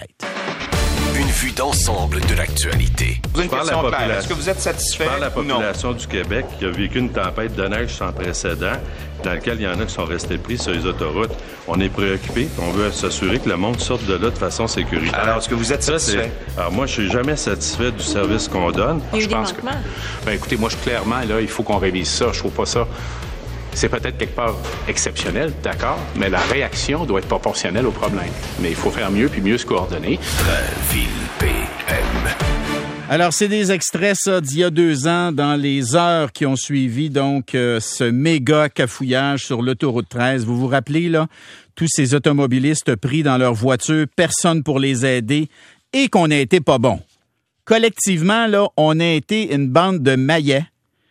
tempête. Une vue d'ensemble de l'actualité. Une question claire. Est-ce que vous êtes satisfait par la ou non? population du Québec qui a vécu une tempête de neige sans précédent, dans laquelle il y en a qui sont restés pris sur les autoroutes. On est préoccupés. On veut s'assurer que le monde sorte de là de façon sécuritaire. Alors, est-ce que vous êtes satisfait? Alors, moi, je suis jamais satisfait du service qu'on donne. Il y a eu des manquements. Écoutez, moi, clairement, là, il faut qu'on révise ça. Je trouve pas ça... C'est peut-être quelque part exceptionnel, d'accord, mais la réaction doit être proportionnelle au problème. Mais il faut faire mieux puis mieux se coordonner. Drainville PM. Alors, c'est des extraits, ça, d'il y a 2 ans, dans les heures qui ont suivi, donc, ce méga cafouillage sur l'autoroute 13. Vous vous rappelez, là, tous ces automobilistes pris dans leur voiture, personne pour les aider, et qu'on a été pas bon. Collectivement, là, on a été une bande de maillets.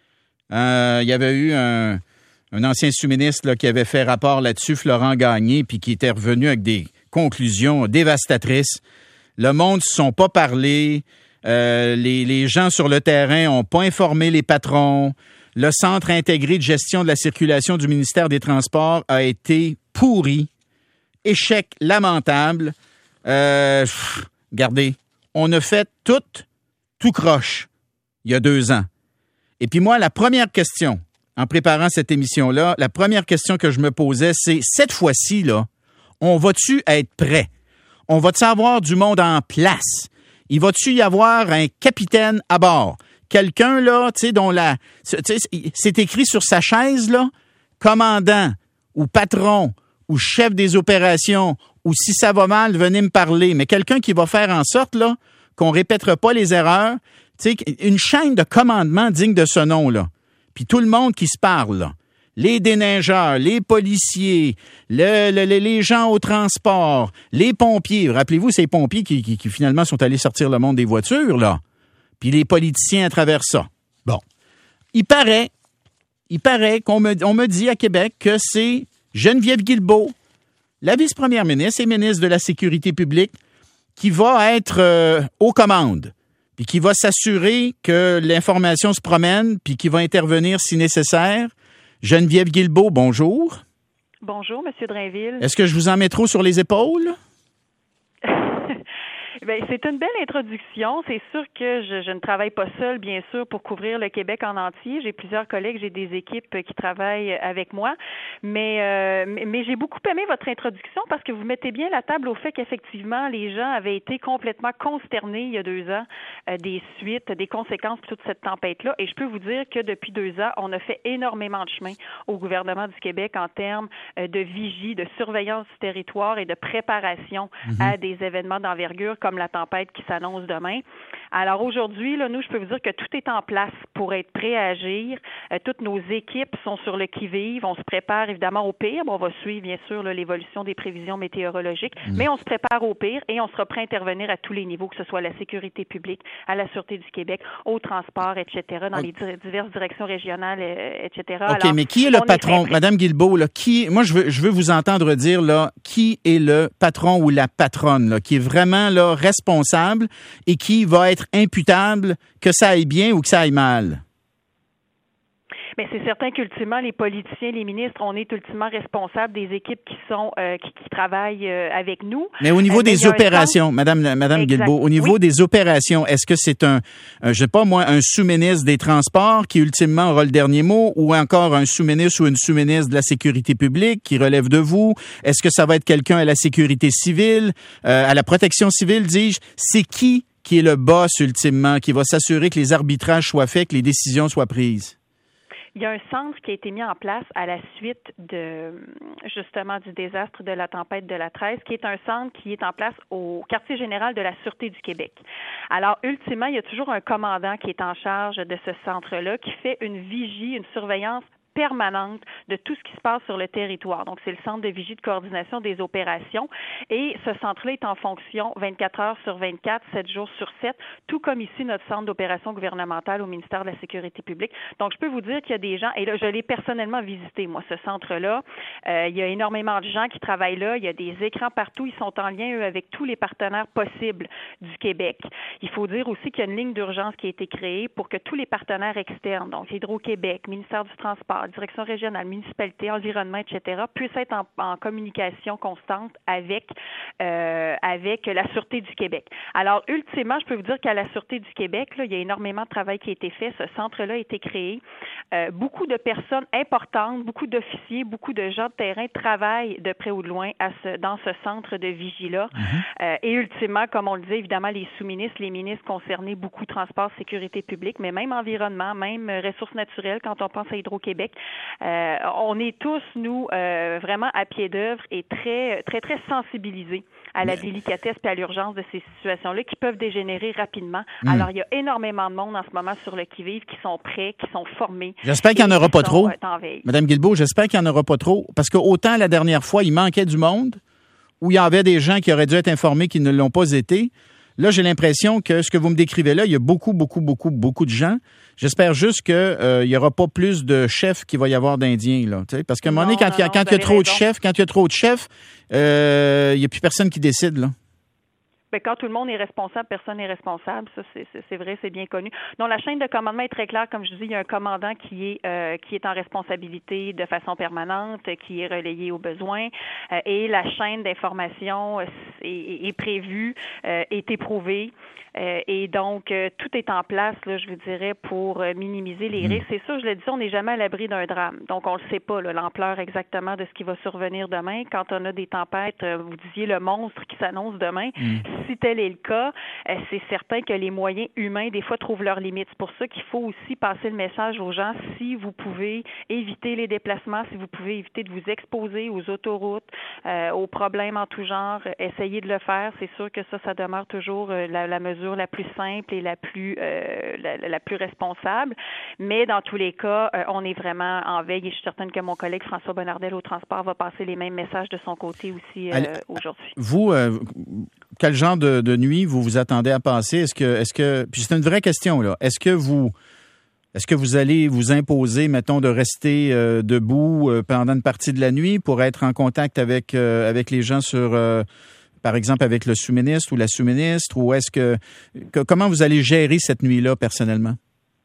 Il y avait eu un ancien sous-ministre là, qui avait fait rapport là-dessus, Florent Gagné, puis qui était revenu avec des conclusions dévastatrices. Le monde ne se sont pas parlé. Les gens sur le terrain n'ont pas informé les patrons. Le Centre intégré de gestion de la circulation du ministère des Transports a été pourri. Échec lamentable. Regardez, on a fait tout croche il y a 2 ans. Et puis moi, la première question, en préparant cette émission-là, la première question que je me posais, c'est cette fois-ci, là, on va-tu être prêt? On va-tu avoir du monde en place? Il va-tu y avoir un capitaine à bord? Quelqu'un, là, tu sais, dont c'est écrit sur sa chaise, là, commandant ou patron ou chef des opérations ou si ça va mal, venez me parler. Mais quelqu'un qui va faire en sorte, là, qu'on répétera pas les erreurs. Tu sais, une chaîne de commandement digne de ce nom-là. Puis tout le monde qui se parle, là. Les déneigeurs, les policiers, les gens au transport, les pompiers. Rappelez-vous, ces pompiers qui finalement sont allés sortir le monde des voitures, là. Puis les politiciens à travers ça. Bon. Il paraît qu'on me dit à Québec que c'est Geneviève Guilbeault, la vice-première ministre et ministre de la Sécurité publique, qui va être aux commandes. Puis qui va s'assurer que l'information se promène, puis qui va intervenir si nécessaire. Geneviève Guilbeault, bonjour. Bonjour, M. Drainville. Est-ce que je vous en mets trop sur les épaules? Bien, c'est une belle introduction. C'est sûr que je ne travaille pas seule, bien sûr, pour couvrir le Québec en entier. J'ai plusieurs collègues, j'ai des équipes qui travaillent avec moi. Mais j'ai beaucoup aimé votre introduction parce que vous mettez bien la table au fait qu'effectivement, les gens avaient été complètement consternés il y a 2 ans des suites, des conséquences de toute cette tempête-là. Et je peux vous dire que depuis 2 ans, on a fait énormément de chemin au gouvernement du Québec en termes de vigie, de surveillance du territoire et de préparation à des événements d'envergure comme la tempête qui s'annonce demain. Alors aujourd'hui, là, nous, je peux vous dire que tout est en place pour être prêt à agir. Toutes nos équipes sont sur le qui-vive. On se prépare évidemment au pire. Bon, on va suivre, bien sûr, là, l'évolution des prévisions météorologiques, mais on se prépare au pire et on sera prêt à intervenir à tous les niveaux, que ce soit à la sécurité publique, à la Sûreté du Québec, au transport, etc., dans les diverses directions régionales, etc. OK, alors, mais qui est le patron? Madame Guilbeault, là, moi, je veux vous entendre dire, là, qui est le patron ou la patronne, là, qui est vraiment, là, responsable et qui va être imputable que ça aille bien ou que ça aille mal? Mais c'est certain qu'ultimement, les politiciens, les ministres, on est ultimement responsables des équipes qui sont qui travaillent avec nous. Mais au niveau des opérations, Madame Guilbeault, au niveau des opérations, est-ce que c'est un sous-ministre des Transports qui ultimement aura le dernier mot, ou encore un sous-ministre ou une sous-ministre de la Sécurité publique qui relève de vous? Est-ce que ça va être quelqu'un à la Sécurité civile, à la Protection civile, dis-je? C'est qui est le boss ultimement, qui va s'assurer que les arbitrages soient faits, que les décisions soient prises? Il y a un centre qui a été mis en place à la suite justement du désastre de la tempête de la 13, qui est un centre qui est en place au quartier général de la Sûreté du Québec. Alors, ultimement, il y a toujours un commandant qui est en charge de ce centre-là, qui fait une vigie, une surveillance permanente de tout ce qui se passe sur le territoire. Donc, c'est le centre de vigie de coordination des opérations et ce centre-là est en fonction 24 heures sur 24, 7 jours sur 7, tout comme ici notre centre d'opération gouvernementale au ministère de la Sécurité publique. Donc, je peux vous dire qu'il y a des gens, et là, je l'ai personnellement visité, moi, ce centre-là. Il y a énormément de gens qui travaillent là. Il y a des écrans partout. Ils sont en lien, eux, avec tous les partenaires possibles du Québec. Il faut dire aussi qu'il y a une ligne d'urgence qui a été créée pour que tous les partenaires externes, donc Hydro-Québec, ministère du Transport, direction régionale, municipalité, environnement, etc., puissent être en communication constante avec la Sûreté du Québec. Alors, ultimement, je peux vous dire qu'à la Sûreté du Québec, là, il y a énormément de travail qui a été fait. Ce centre-là a été créé. Beaucoup de personnes importantes, beaucoup d'officiers, beaucoup de gens de terrain travaillent de près ou de loin dans ce centre de vigie-là. Et ultimement, comme on le dit, évidemment, les sous-ministres, les ministres concernés, beaucoup transport, sécurité publique, mais même environnement, même ressources naturelles, quand on pense à Hydro-Québec. On est tous, nous, vraiment à pied d'œuvre et très, très, très sensibilisés à la délicatesse et à l'urgence de ces situations-là qui peuvent dégénérer rapidement. Alors, il y a énormément de monde en ce moment sur le qui-vive qui sont prêts, qui sont formés. J'espère qu'il n'y en aura pas trop. Madame Guilbeault, j'espère qu'il n'y en aura pas trop. Parce que autant la dernière fois, il manquait du monde, où il y avait des gens qui auraient dû être informés qui ne l'ont pas été. Là, j'ai l'impression que ce que vous me décrivez là, il y a beaucoup de gens. J'espère juste qu'il n'y aura pas plus de chefs qu'il va y avoir d'Indiens, là. Parce qu'à un moment donné, quand il y a trop de chefs, il n'y a plus personne qui décide, là. Bien, quand tout le monde est responsable, personne n'est responsable. Ça, c'est vrai, c'est bien connu. Donc, la chaîne de commandement est très claire. Comme je dis, il y a un commandant qui est en responsabilité de façon permanente, qui est relayé aux besoins. Et la chaîne d'information est prévue, est éprouvée. Et donc, tout est en place, là, je vous dirais, pour minimiser les risques. C'est sûr, je l'ai dit, on n'est jamais à l'abri d'un drame. Donc, on ne le sait pas, là, l'ampleur exactement de ce qui va survenir demain. Quand on a des tempêtes, vous disiez le monstre qui s'annonce demain. Si tel est le cas, c'est certain que les moyens humains, des fois, trouvent leurs limites. C'est pour ça qu'il faut aussi passer le message aux gens. Si vous pouvez éviter les déplacements, si vous pouvez éviter de vous exposer aux autoroutes, aux problèmes en tout genre, essayez de le faire. C'est sûr que ça demeure toujours la mesure la plus simple et la plus responsable. Mais dans tous les cas, on est vraiment en veille et je suis certaine que mon collègue François Bonnardel au transport va passer les mêmes messages de son côté aussi aujourd'hui. Vous, quel genre de nuit vous vous attendez à passer? Est-ce que puis c'est une vraie question, là. Est-ce que vous allez vous imposer, mettons, de rester debout pendant une partie de la nuit pour être en contact avec les gens sur par exemple, avec le sous-ministre ou la sous-ministre, ou comment vous allez gérer cette nuit-là personnellement?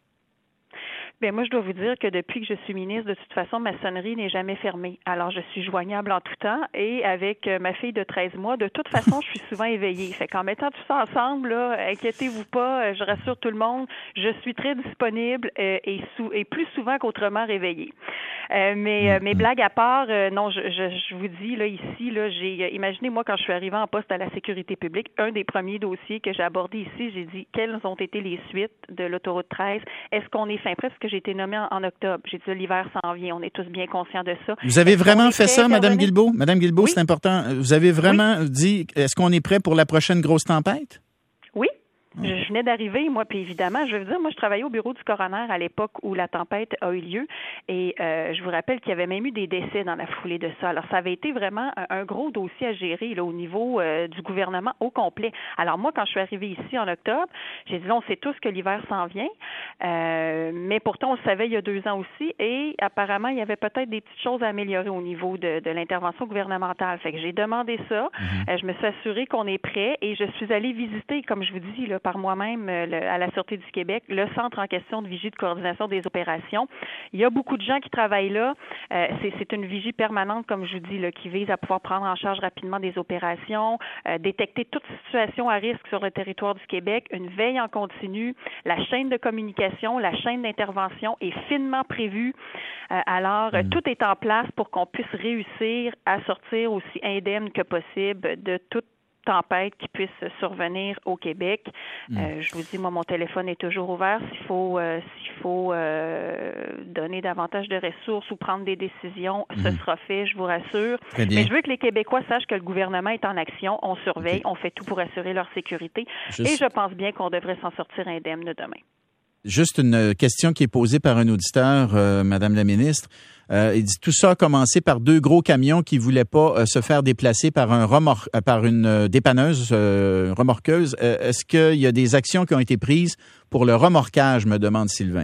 Bien, moi, je dois vous dire que depuis que je suis ministre, de toute façon, ma sonnerie n'est jamais fermée. Alors, je suis joignable en tout temps et avec ma fille de 13 mois, de toute façon, je suis souvent éveillée. Fait qu'en mettant tout ça ensemble, là, inquiétez-vous pas, je rassure tout le monde, je suis très disponible et plus souvent qu'autrement réveillée. Mais blagues à part, non, je vous dis, là, ici, là, imaginez, moi, quand je suis arrivée en poste à la sécurité publique, un des premiers dossiers que j'ai abordé ici, j'ai dit, quelles ont été les suites de l'autoroute 13? Est-ce qu'on est fin prêt? Parce que j'ai été nommée en octobre. J'ai dit, l'hiver s'en vient. On est tous bien conscients de ça. Vous avez vraiment fait ça, Mme Guilbeault? Mme Guilbeault, oui. C'est important. Vous avez vraiment dit, est-ce qu'on est prêt pour la prochaine grosse tempête? Oui. Je venais d'arriver, moi, puis évidemment, je veux dire, moi, je travaillais au bureau du coroner à l'époque où la tempête a eu lieu et je vous rappelle qu'il y avait même eu des décès dans la foulée de ça. Alors, ça avait été vraiment un gros dossier à gérer là, au niveau du gouvernement au complet. Alors, moi, quand je suis arrivée ici en octobre, j'ai dit, là, on sait tous que l'hiver s'en vient, mais pourtant, on le savait il y a 2 ans aussi et apparemment, il y avait peut-être des petites choses à améliorer au niveau de l'intervention gouvernementale. Fait que j'ai demandé ça, je me suis assurée qu'on est prêt et je suis allée visiter, comme je vous dis, là, par moi-même à la Sûreté du Québec, le centre en question de vigie de coordination des opérations. Il y a beaucoup de gens qui travaillent là. C'est une vigie permanente, comme je vous dis, là, qui vise à pouvoir prendre en charge rapidement des opérations, détecter toute situation à risque sur le territoire du Québec, une veille en continu, la chaîne de communication, la chaîne d'intervention est finement prévue. Alors, tout est en place pour qu'on puisse réussir à sortir aussi indemne que possible de toute tempête qui puisse survenir au Québec. Je vous dis, moi, mon téléphone est toujours ouvert. S'il faut donner davantage de ressources ou prendre des décisions, ce sera fait, je vous rassure. Mais je veux que les Québécois sachent que le gouvernement est en action, on surveille, on fait tout pour assurer leur sécurité et je pense bien qu'on devrait s'en sortir indemne demain. Juste une question qui est posée par un auditeur, Madame la ministre. Il dit tout ça a commencé par 2 gros camions qui voulaient pas se faire déplacer par par une dépanneuse remorqueuse. Est-ce qu'il y a des actions qui ont été prises pour le remorquage, me demande Sylvain?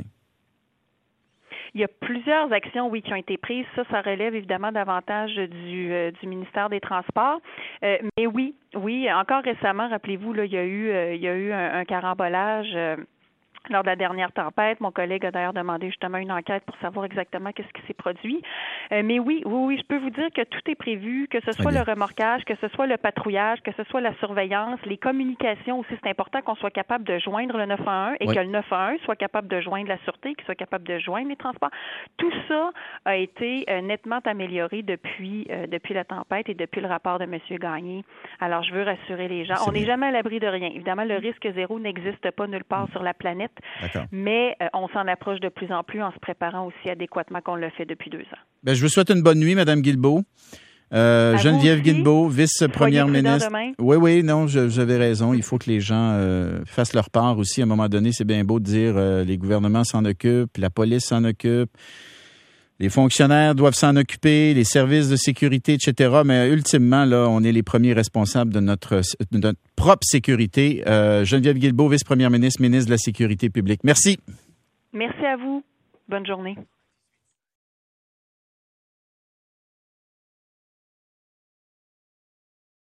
Il y a plusieurs actions, oui, qui ont été prises. Ça relève évidemment davantage du ministère des Transports. Mais oui, encore récemment, rappelez-vous, là, il y a eu un carambolage lors de la dernière tempête. Mon collègue a d'ailleurs demandé justement une enquête pour savoir exactement qu'est-ce qui s'est produit. Mais oui, je peux vous dire que tout est prévu, que ce soit le remorquage, que ce soit le patrouillage, que ce soit la surveillance, les communications aussi. C'est important qu'on soit capable de joindre le 911 et que le 911 soit capable de joindre la sûreté, qu'il soit capable de joindre les transports. Tout ça a été nettement amélioré depuis la tempête et depuis le rapport de M. Gagné. Alors, je veux rassurer les gens. On n'est jamais à l'abri de rien. Évidemment, le risque zéro n'existe pas nulle part sur la planète. D'accord. Mais on s'en approche de plus en plus en se préparant aussi adéquatement qu'on le fait depuis 2 ans. Ben, je vous souhaite une bonne nuit, Mme Guilbeault. Geneviève Guilbeault, vice-première ministre. Demain. Oui, non, j'avais raison. Il faut que les gens fassent leur part aussi. À un moment donné, c'est bien beau de dire les gouvernements s'en occupent, la police s'en occupe, les fonctionnaires doivent s'en occuper, les services de sécurité, etc. Mais ultimement, là, on est les premiers responsables de notre propre sécurité. Geneviève Guilbeault, vice-première ministre, ministre de la Sécurité publique. Merci. Merci à vous. Bonne journée.